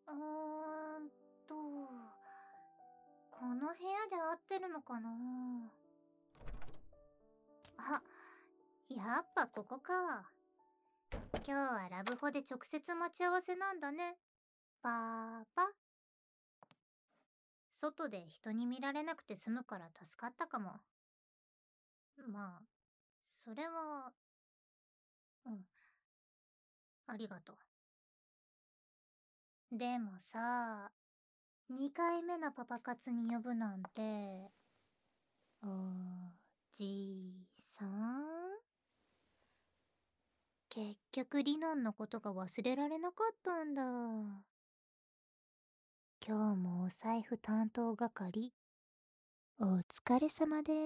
うーんと、この部屋で合ってるのかな。あ、やっぱここか。今日はラブホで直接待ち合わせなんだね。パパ。外で人に見られなくて済むから助かったかも。まあ、それは、うん、ありがとう。でもさ、2回目のパパ活に呼ぶなんて、おじいさん。結局リノンのことが忘れられなかったんだ。今日もお財布担当係、お疲れ様です。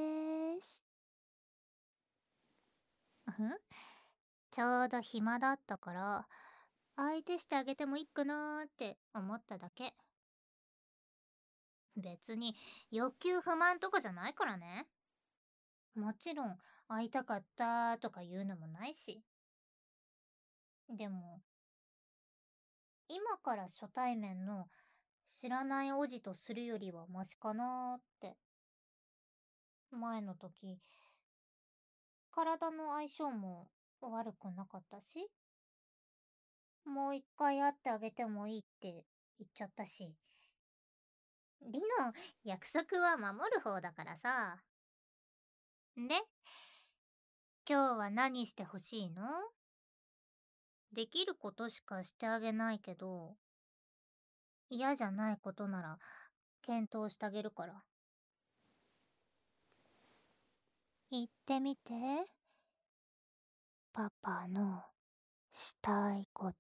ちょうど暇だったから、相手してあげてもいいかなーって思っただけ。別に欲求不満とかじゃないからね。もちろん会いたかったとか言うのもないし。でも、今から初対面の知らないおじとするよりはマシかなーって。前の時、体の相性も悪くなかったし、もう一回会ってあげてもいいって言っちゃったし。リノ、約束は守る方だからさ。で、今日は何してほしいの？できることしかしてあげないけど、嫌じゃないことなら検討してあげるから。言ってみて。パパのしたいこと。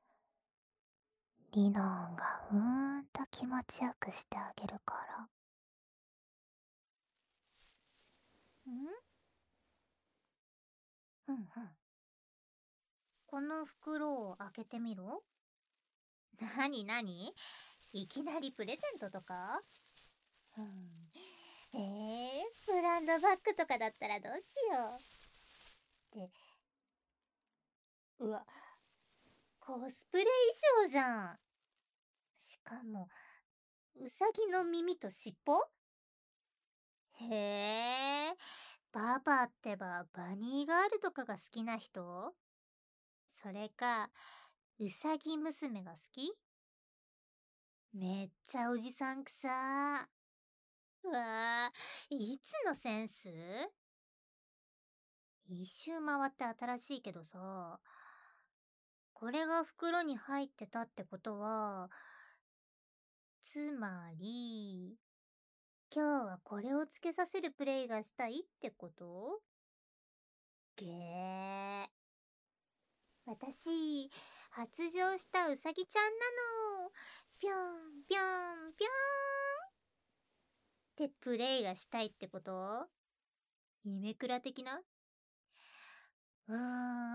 リノンがと気持ちよくしてあげるから。うんうん。この袋を開けてみろ。なになに？いきなりプレゼントとか？うん。ブランドバッグとかだったらどうしよう。って、うわ、コスプレ衣装じゃん。しかも、うさぎの耳と尻尾。へえ、パパってばバニーガールとかが好きな人？それか、うさぎ娘が好き？めっちゃおじさんくさ。うわー、いつのセンス？一周回って新しいけどさ、これが袋に入ってたってことは、つまり、今日はこれをつけさせるプレイがしたいってこと？げー。私、発情したうさぎちゃんなの。ぴょんぴょんぴょんってプレイがしたいってこと？イメクラ的な？うー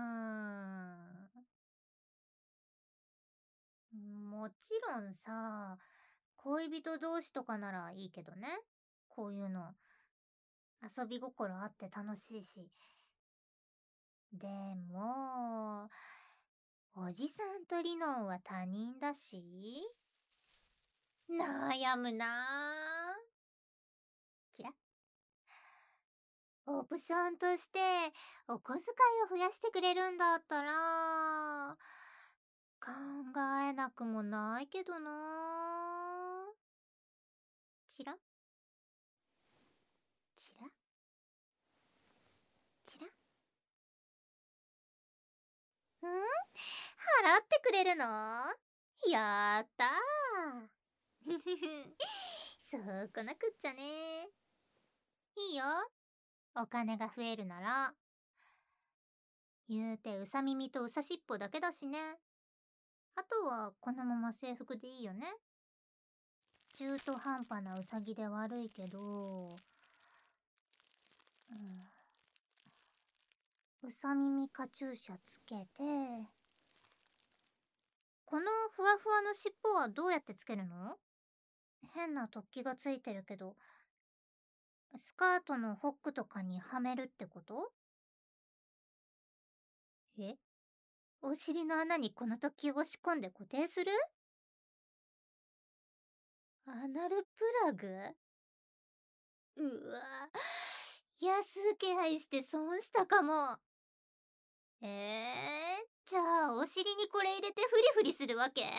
もちろんさ、恋人同士とかならいいけどね。こういうの。遊び心あって楽しいし。でも、おじさんとリノンは他人だし、悩むなぁ。キラ。オプションとして、お小遣いを増やしてくれるんだったら、考えなくもないけどなぁ。チラチラチラ。払ってくれるの？やったー。そうこなくっちゃね。いいよ。お金が増えるなら。言うてうさ耳とうさしっぽだけだしね。あとはこのまま制服でいいよね。中途半端なうさぎで悪いけど、うさ耳カチューシャつけて、このふわふわの尻尾はどうやってつけるの？変な突起がついてるけど、スカートのホックとかにはめるってこと？え、お尻の穴にこの突起を押し込んで固定する？ アナルプラグ？うわ、安請け合いして損したかも。じゃあお尻にこれ入れてフリフリするわけ？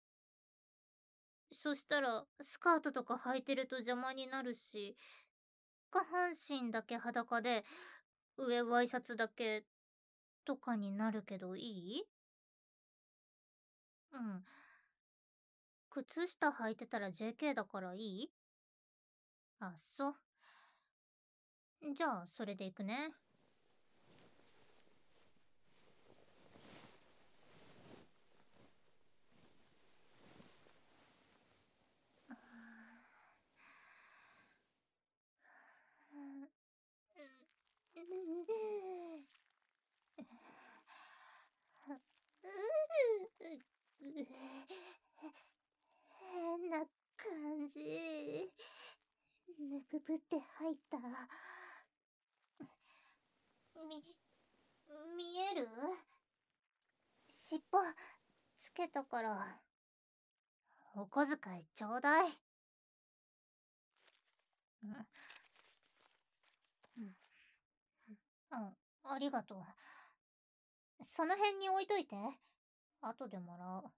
そしたらスカートとか履いてると邪魔になるし、下半身だけ裸で上ワイシャツだけとかになるけどいい？うん。靴下履いてたら JK だからいい？あ、そう。じゃあそれでいくね。変な感じ。ぬぷぷって入った。み、見える？尻尾つけたから。お小遣いちょうだい。うん、ありがとう。その辺に置いといて。後でもらう。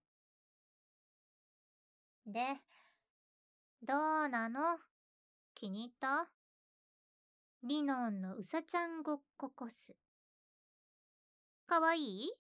で、どうなの？気に入った？リノンのうさちゃんごっこコス。かわいい？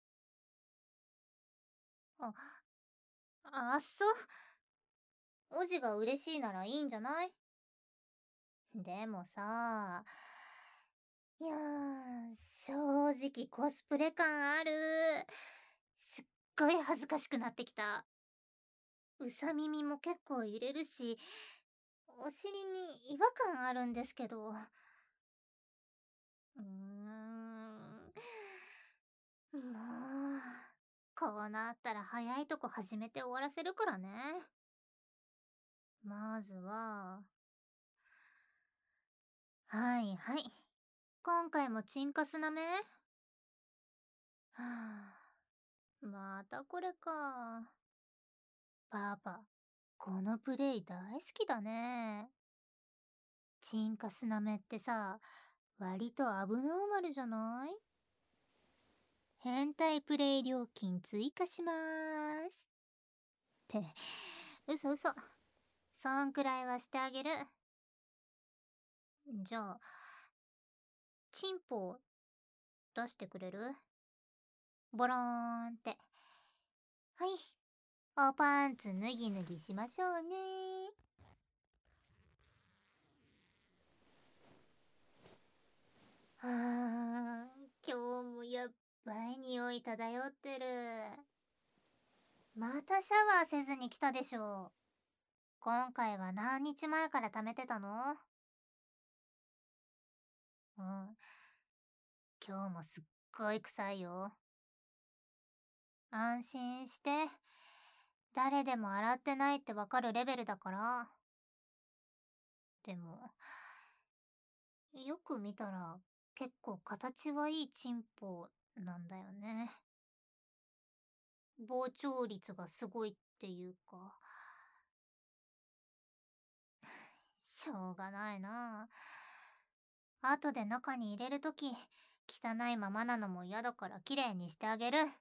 あ、あっそ。おじが嬉しいならいいんじゃない？でもさ、いや正直コスプレ感ある。すっごい恥ずかしくなってきた。うさ耳も結構入れるし、お尻に違和感あるんですけど。もう、こうなったら早いとこ始めて終わらせるからね。まずは、はいはい。今回もチンカスなめ？はあ、またこれか。パパ、このプレイ大好きだね。チンカスなめってさ、割とアブノーマルじゃない？変態プレイ料金追加しまーす。って、嘘嘘。そんくらいはしてあげる。じゃあ、チンポ出してくれる？ボローンって。はい。おパンツ脱ぎ脱ぎしましょうね。はあ、今日もやっばい匂い漂ってる。またシャワーせずに来たでしょ。今回は何日前から貯めてたの？うん。今日もすっごい臭いよ。安心して。誰でも洗ってないってわかるレベルだから。でも、よく見たら結構形はいいチンポなんだよね。膨張率がすごいっていうか。しょうがないな。後で中に入れるとき、汚いままなのも嫌だから綺麗にしてあげる。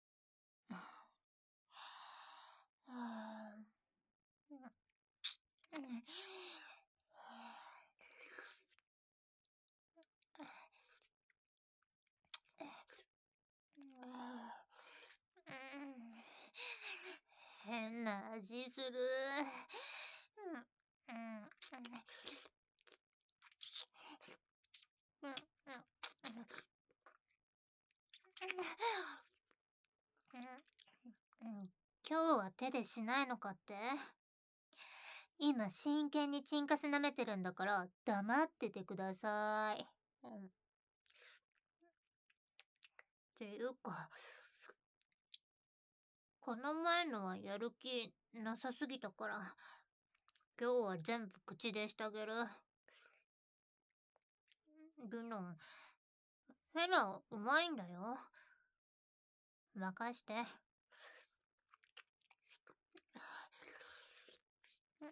変な味する。今日は手でしないのかって？今真剣にチンカス舐めてるんだから黙っててください。っていうか、この前のはやる気なさすぎたから、今日は全部口でしてあげる。ルノン、フェラうまいんだよ。任して。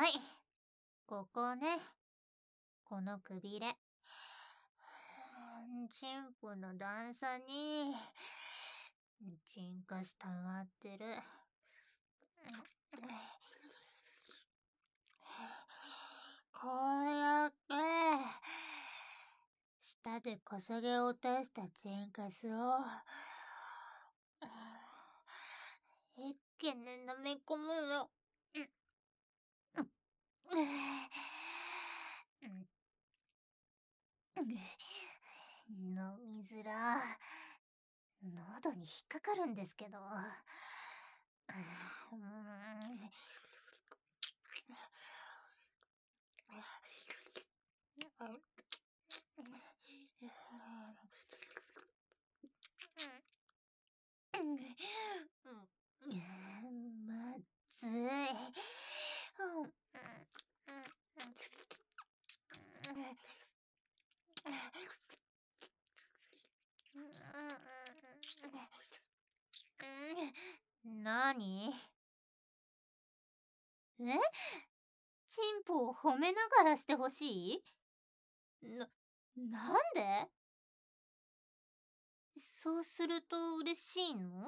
はい。ここね。このくびれ。チンポの段差に、チンカス溜まってる。こうやって、舌でこそげ落としたチンカスを、一気に飲み込むの。飲みづら。喉に引っかかるんですけど。まずい。なに？え？チンポを褒めながらしてほしい？なんで？そうすると嬉しいの？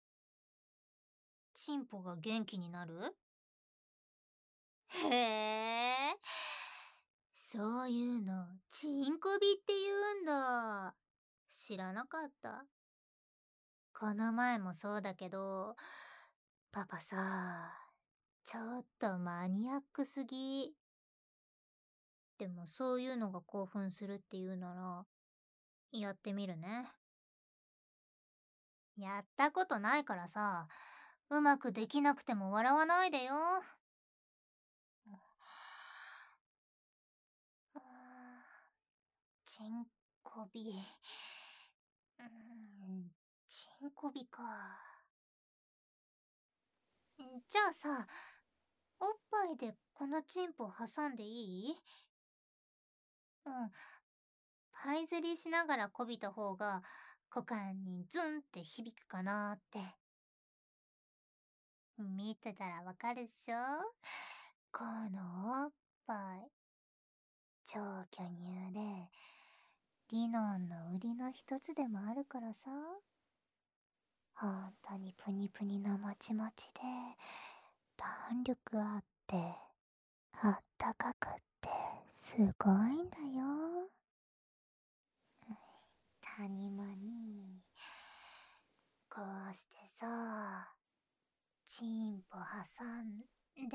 チンポが元気になる？へえ、そういうの、チンコビって言うんだ。知らなかった。この前もそうだけど、パパさ、ちょっとマニアックすぎ。でもそういうのが興奮するっていうなら、やってみるね。やったことないからさ、うまくできなくても笑わないでよ。チンコビ。チンコビか。じゃあさ、おっぱいでこのチンポ挟んでいい？うん。パイ釣りしながらこびた方が股間にズンって響くかなって。見てたらわかるっしょ？このおっぱい、超巨乳で、リノンの売りの一つでもあるからさ。ほんとにプニプニのもちもちで、弾力あって、あったかくってすごいんだよ。谷間にこうしてさ、チンポ挟んで、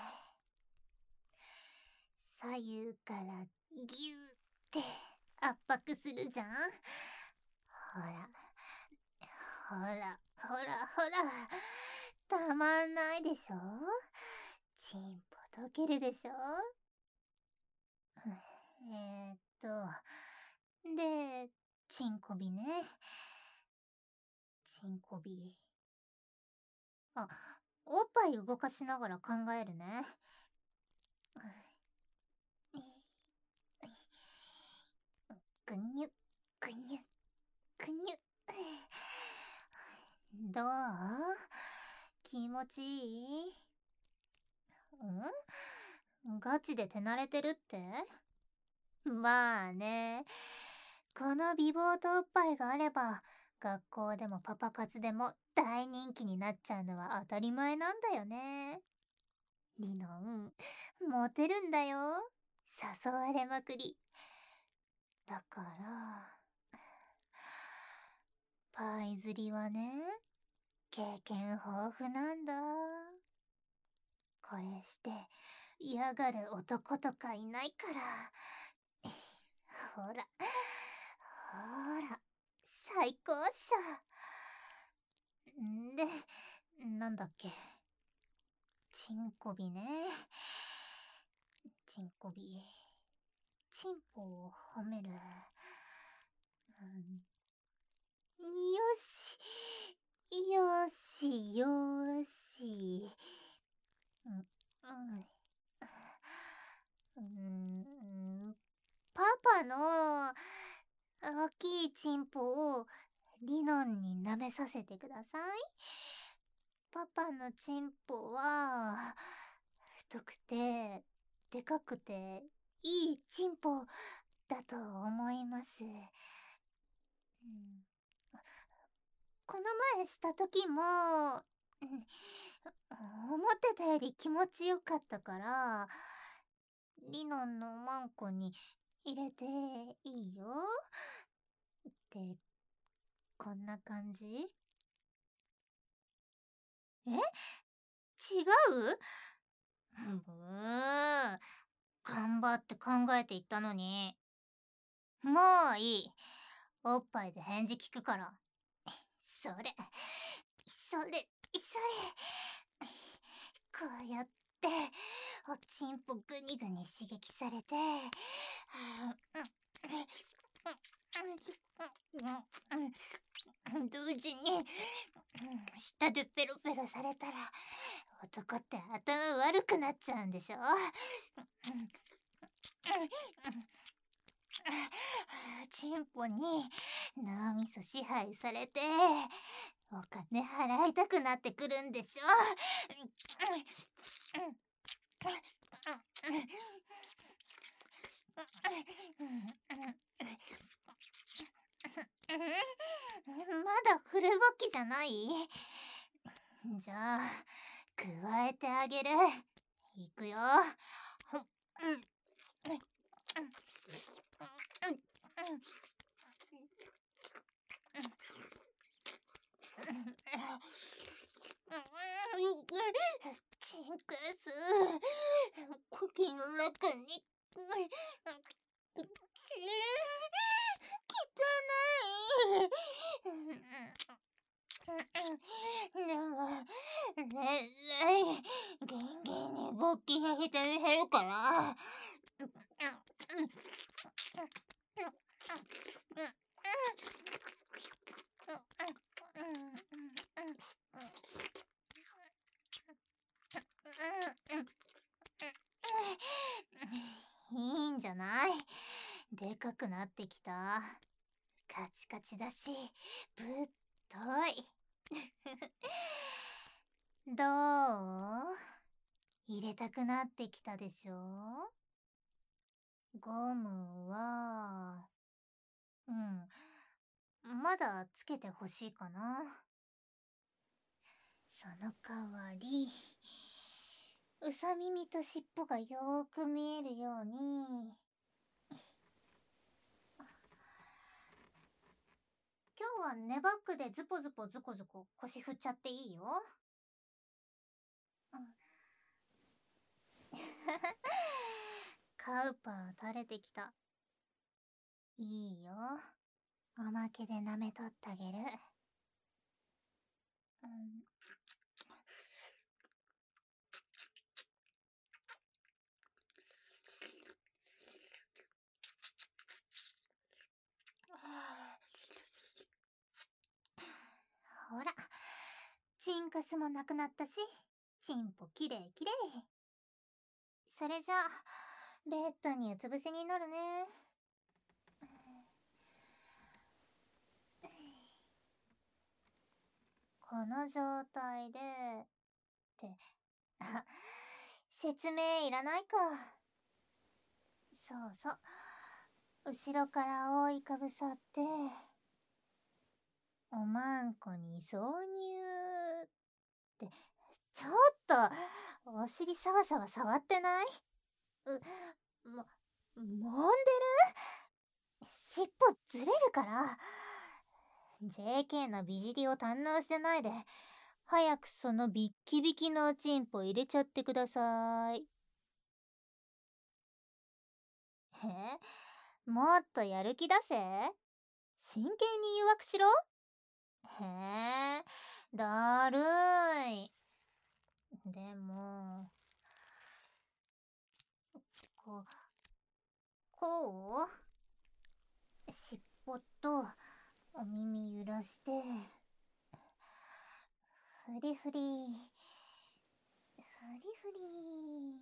左右からギューって圧迫するじゃん。ほらほらほらほら、たまんないでしょ？チンポ溶けるでしょ？で、チンコビね。チンコビ。あ、おっぱい動かしながら考えるね。ぐにゅ、ぐにゅ、ぐにゅ。どう？気持ちいい？ガチで手慣れてるって？まあね。この美貌とおっぱいがあれば、学校でもパパ活でも大人気になっちゃうのは当たり前なんだよね。リノン、モテるんだよ。誘われまくり。だから、パイ釣りはね、経験豊富なんだ。これして嫌がる男とかいないから。ほら、ほら、最高っしょ。で、なんだっけ。チンコビね。チンコビ。チンポを褒める。よし。よし、よし。うん、パパの大きいチンポをリノンに舐めさせてください。パパのチンポは太くて、でかくて、いいチンポだと思います。うん、この前した時も、思ってたより気持ちよかったから、リノンのマンコに入れていいよって、こんな感じ？え？違う？頑張って考えていったのに。もういい。おっぱいで返事聞くから。それ、それ、それ。こうやって、おちんぽグニグニ刺激されて、同時に、舌でペロペロされたら、男って頭悪くなっちゃうんでしょ？チンポに脳みそ支配されて、お金払いたくなってくるんでしょ？まだフルボッキじゃない？じゃあ、加えてあげる。いくよ。チンクス、茎の中に、汚い。でも、絶対、ギンギンに勃起がして減るから。いいんじゃない？でかくなってきた。カチカチだし、ぶっとい。どう？入れたくなってきたでしょ？ゴムは、まだつけてほしいかな。その代わり、うさ耳と尻尾がよーく見えるように。今日はネバックでズポズポズコズコ腰振っちゃっていいよ。カウパー垂れてきた。いいよ。おまけで舐めとってあげる。ほら、チンカスもなくなったし、チンポきれいきれい。それじゃあ、ベッドにうつ伏せになるね。この状態で、って、説明いらないか。そうそう。後ろから覆いかぶさって、おまんこに挿入って、ちょっと、お尻サワサワ触ってない？もんでる？尻尾ずれるから。JK の美尻を堪能してないで、早くそのビッキビキのおちんぽ入れちゃってください。もっとやる気出せ？真剣に誘惑しろ？だるい。でも、こう？尻尾とお耳揺らして、フリフリ、フリフリ。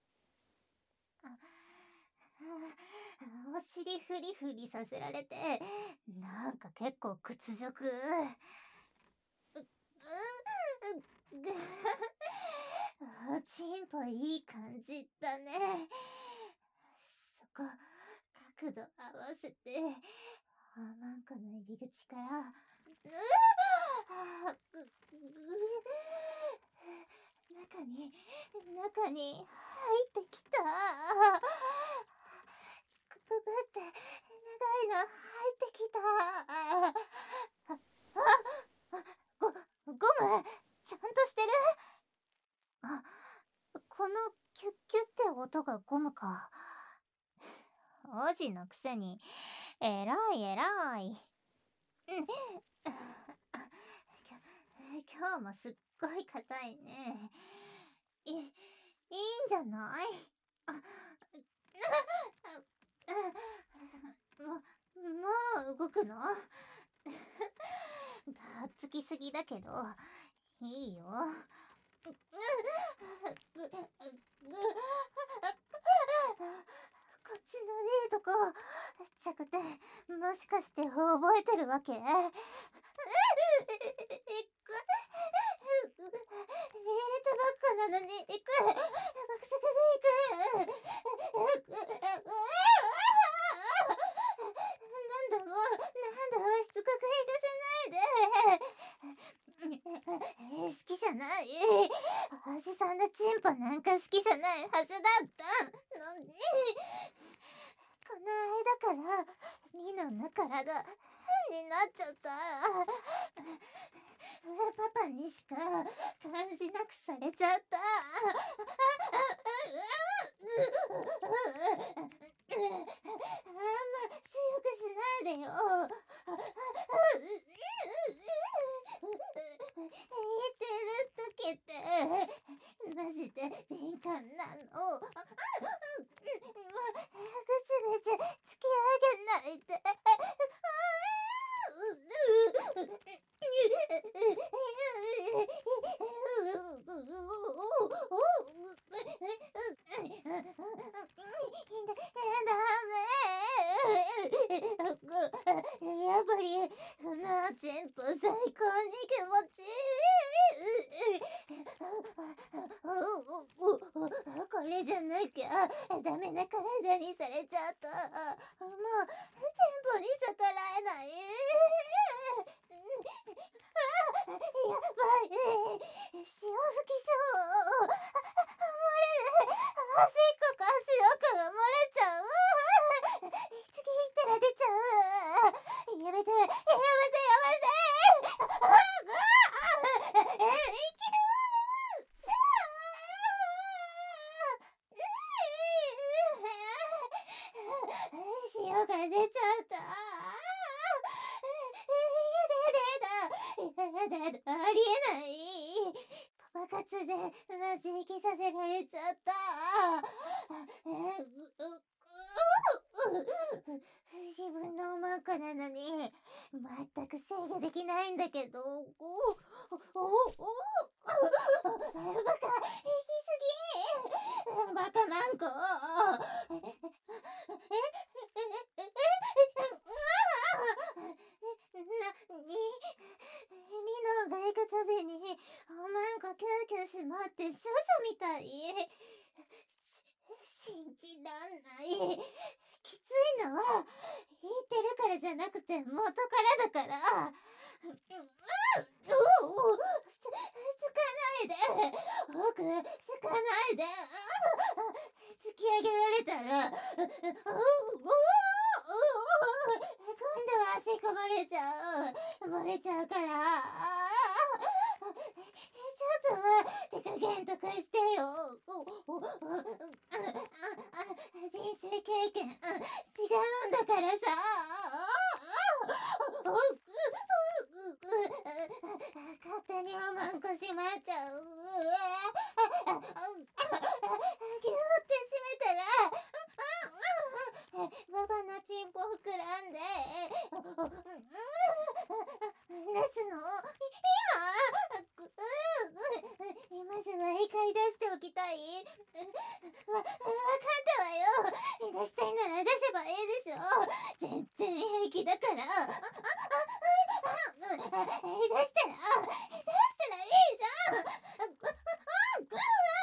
お尻フリフリさせられて、なんか結構屈辱。 チンポいい感じだね。そこ、角度合わせて、ハーマンコの入り口から、中に入ってきた。くぐって長いの入ってきた。ゴムちゃんとしてる？あ、このキュッキュって音がゴムか。王子のくせにえらいえらい。今日もすっごい硬いね。いいんじゃない？もう動くの？がっつきすぎだけど、いいよ。こっちのいいとこ、ちゃくて、もしかして覚えてるわけ？入れたばっかなのに、行く！爆速で行く！なんだもう、しつこく行かせないで。好きじゃない。おじさんのチンポなんか好きじゃないはずだったのに。この間からミノの体変になっちゃった。パパにしか感じなくされちゃった。あんま強くしないでよ。言ってる時ってマジで敏感なの。ぐちぐち突き上げないで。やっぱりチンポ最高に気持ちいい。これじゃなきゃダメな体にされちゃった。もうチンポに逆らえない。やばい、潮吹きそう。漏れる。おしっこか塩かが漏れちゃう。次したら出ちゃう。やめてやめてやめて。生きる。塩が出ちゃった。やだ、ありえない。パパ活でマジ息させられちゃった。自分のおまんこなのに全く制御できないんだけど。バカ、行きすぎ。バカマンコ。ミノが行くたびにおまんこキューキューしまって少女みたい。信じらんない。きついのは言ってるからじゃなくて元からだから。つかないで。僕、つかないで。突き上げられたら今度は足こぼれちゃう。漏れちゃうから。ちょっと手加減とかしてよ。人生経験違うんだからさ。勝手におまんこしまっちゃう。ギューって閉めたらババのチンポ膨らんで出すの今すぐ言い買い出しておきたい。わかったわよ。出したいなら出せばいいでしょ。全然平気だから。出したらいいじゃん。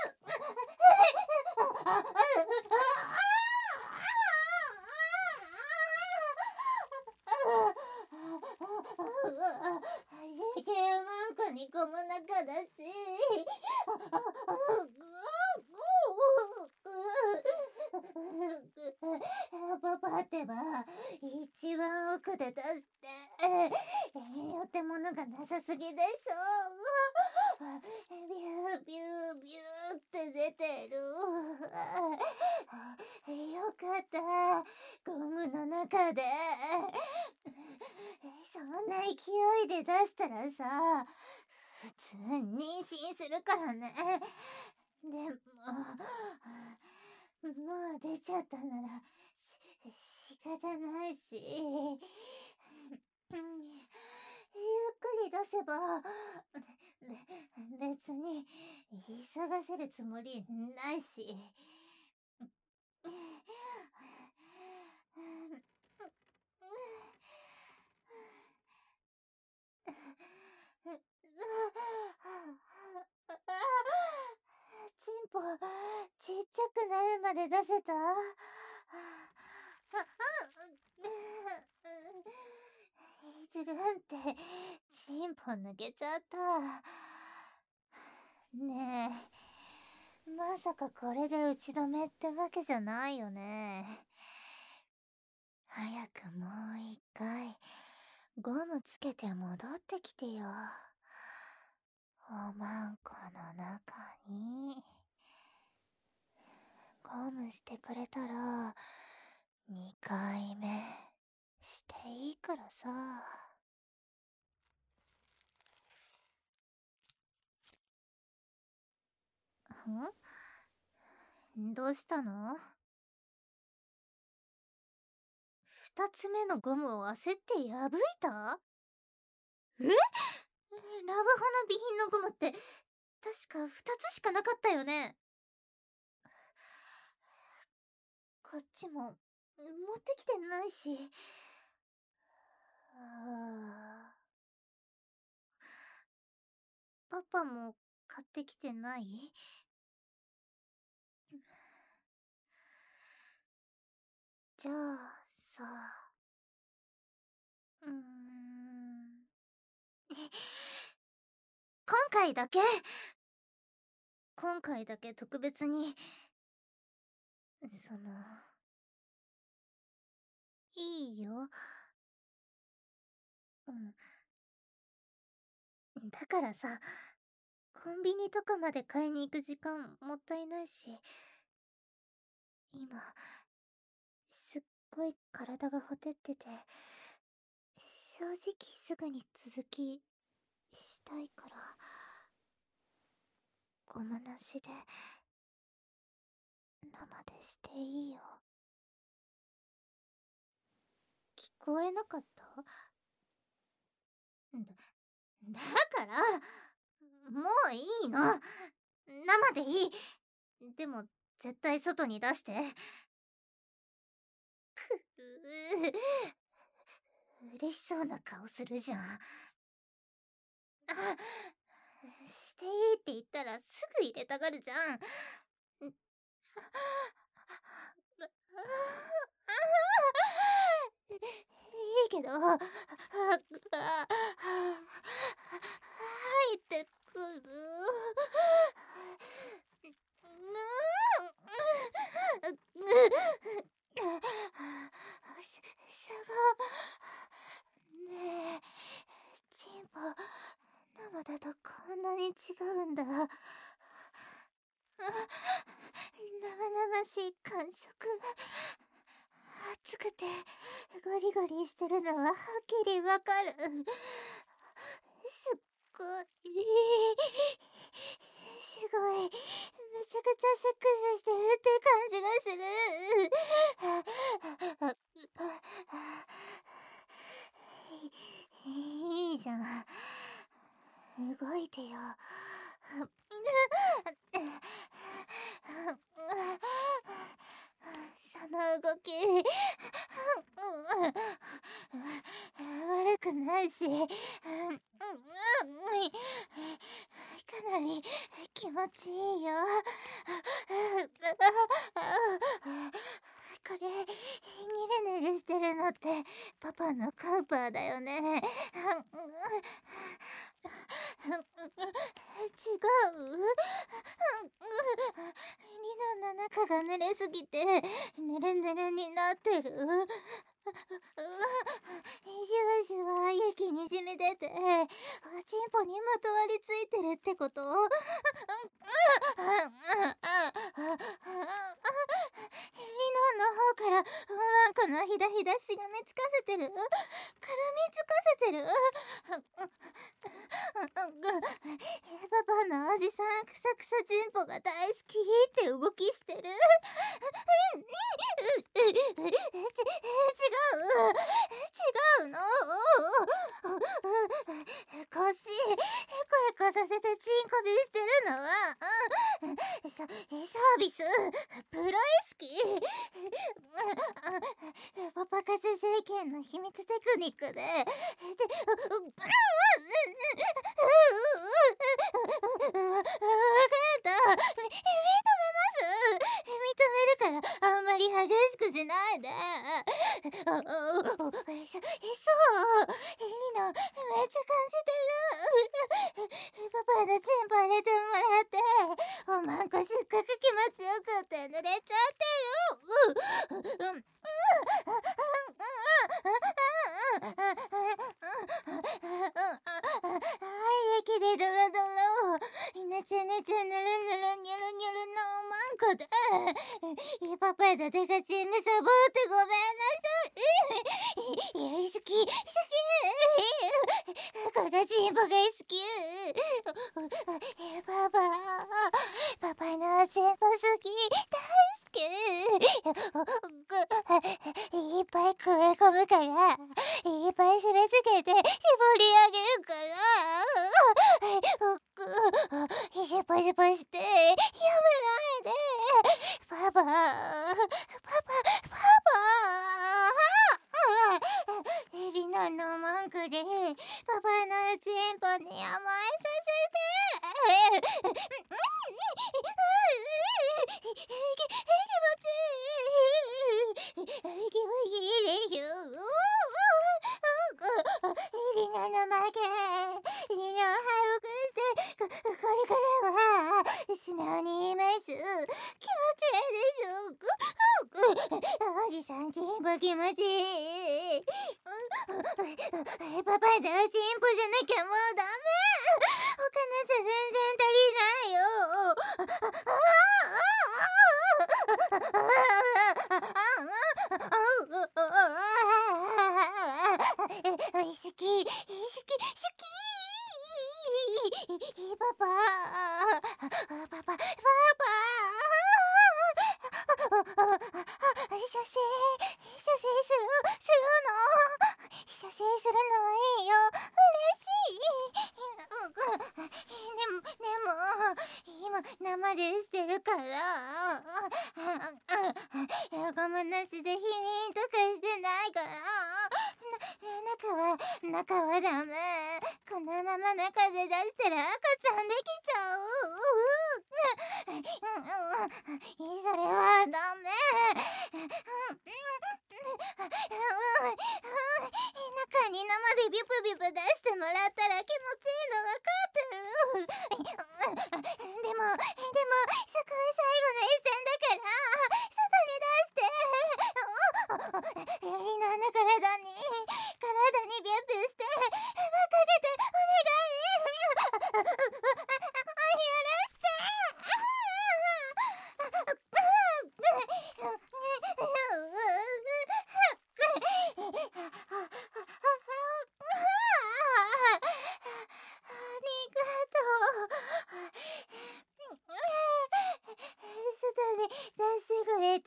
ゴムの中だし。パパってば一番奥で出してお手物がなさすぎでしょ。ビュービュービューって出てる。よかった、ゴムの中で。そんな勢いで出したらさ、普通妊娠するからね。でも、もう出ちゃったなら仕方ないし、ゆっくり出せば別に急がせるつもりないし。チンポちっちゃくなるまで出せた？いずるんってチンポ抜けちゃった。ねえ、まさかこれで打ち止めってわけじゃないよね。早くもう一回ゴムつけて戻ってきてよ。おまんこの中に。ゴムしてくれたら2回目していいからさ。どうしたの？2つ目のゴムを焦って破いた？ラブホの備品のゴムって確か2つしかなかったよね。こっちも持ってきてないし。パパも買ってきてない？じゃあさ、今回だけ特別に、いいよ。だからさ、コンビニとかまで買いに行く時間もったいないし、今、すっごい体がほてってて、正直すぐに続きしたいから、ゴムなしで生でしていいよ。聞こえなかった？だから、もういいの。生でいい。でも絶対外に出して。嬉しそうな顔するじゃん。していいって言ったらすぐ入れたがるじゃん。いいけど、入ってくる。ねえ、チンポ、生だとこんなに違うんだ。生々しい感触。熱くてゴリゴリしてるのははっきりわかる。すっごい、すごい、めちゃくちゃセックスしてるって感じがする。いいじゃん。動いてよ。その動き悪くないし、かなり気持ちいいよ。これニュルニュルしてるのってパパのカウパーだよね。 違う。リナの中が濡れすぎて、ぬるぬるになってる。じわじわ液にじみ出て、チンポにまとわりついてるってこと？リナの方からワンコのひだひだしがみつかせてる？絡みつかせてる？パパのおじさんくさくさチンポが大好きって動きしてる？違うの？腰エコエコさせてチンコビしてるのは、サービスプロ意識パパ活政権の秘密テクニックでわかった認めます認めるからあんまり激しくしないでそうリナめっちゃ感じてるパパのチンポ入れてもらっておまんこすっごく気持ちよくって濡れちゃってる液でドロドロねちゅねちゅぬるぬるにゅるにゅるのおまんこでパパの手がチンむさぼってごめんなさい好き好きこのチンポが好きパパのチンポ好き大好きいっぱい食い込むからいっぱい締め付けて絞り上げるからシュポシュポしてやめないでパパリナの文句でパパのチンポに甘えさせて気持ちいいでしょリナの負けリナを早くしてこれからは素直に言います気持ちいいでしょおじさんチンポ気持ちいいパパのチンポじゃなきゃもうダメ他の人全然足りないよ好きパパ射精するのはいいよ嬉しい今生でしてるからゴムなしで避妊とかしてないから中はダメこのまま中で出したら赤ちゃんできちゃうそれはダメ中に生でビュプビュプ出してもらったら気持ちいいの分かってるでもそこは最後の一戦だから外に出してリナの体にビュッビュしてかけてお願い許して外に出してくれて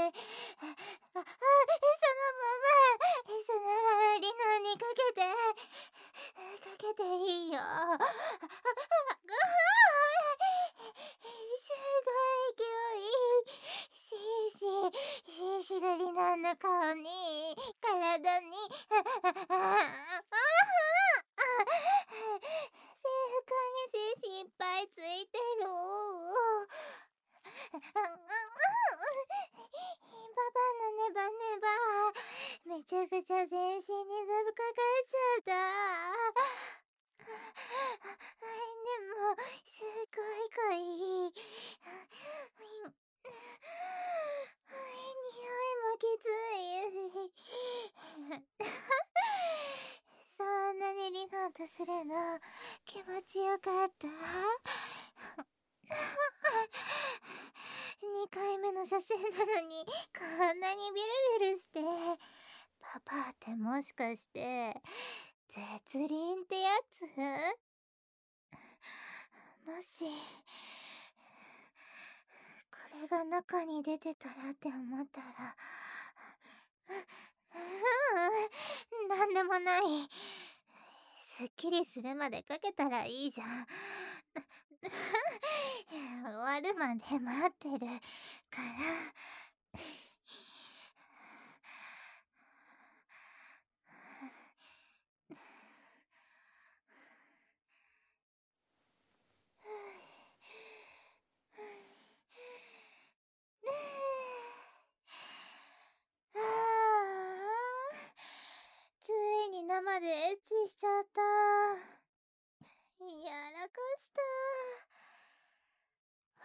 そのままリナにかけていいよすごい勢いシーがリナの顔に体に制服にいっぱいついてるパパのネバネバめちゃくちゃ全身にバブかかっちゃったも、すごい濃い。匂いもきつい。そんなにリガンとするの気持ちよかった。2回目の射精なのにこんなにビルビルして。パパってもしかして絶倫ってやつ？もしこれが中に出てたらって思ったら、なんでもない。すっきりするまでかけたらいいじゃん。終わるまで待ってるから。あついに生でエッチしちゃった。やらかした。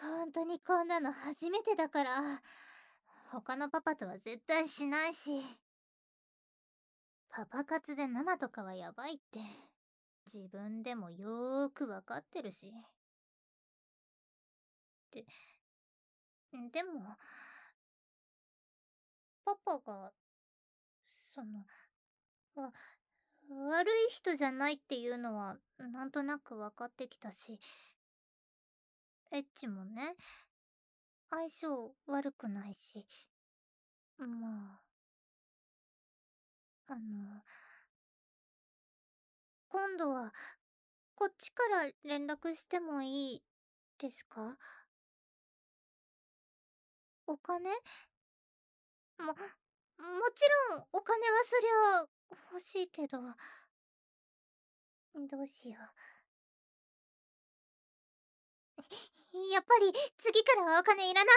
ほんとにこんなの初めてだから。他のパパとは絶対しないし。パパ活で生とかはやばいって自分でもよーくわかってるし。でもパパがそのわ悪い人じゃないっていうのはなんとなく分かってきたし、エッチもね、相性悪くないし。まあ、今度はこっちから連絡してもいいですか？お金？もちろんお金はそりゃ欲しいけど、どうしよう。やっぱり次からはお金いらな。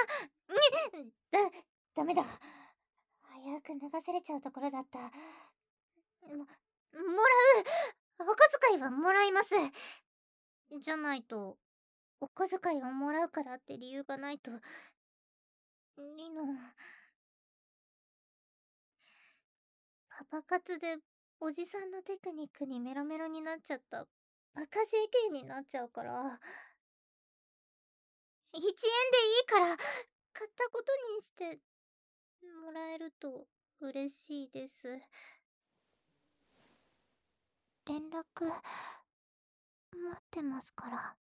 ダメだ。早く脱がされちゃうところだった。もらう。お小遣いはもらいます。じゃないと、お小遣いをもらうからって理由がないと、リノ、パパ活でおじさんのテクニックにメロメロになっちゃったバカ JK になっちゃうから、1円でいいから買ったことにしてもらえると嬉しいです。連絡待ってますから。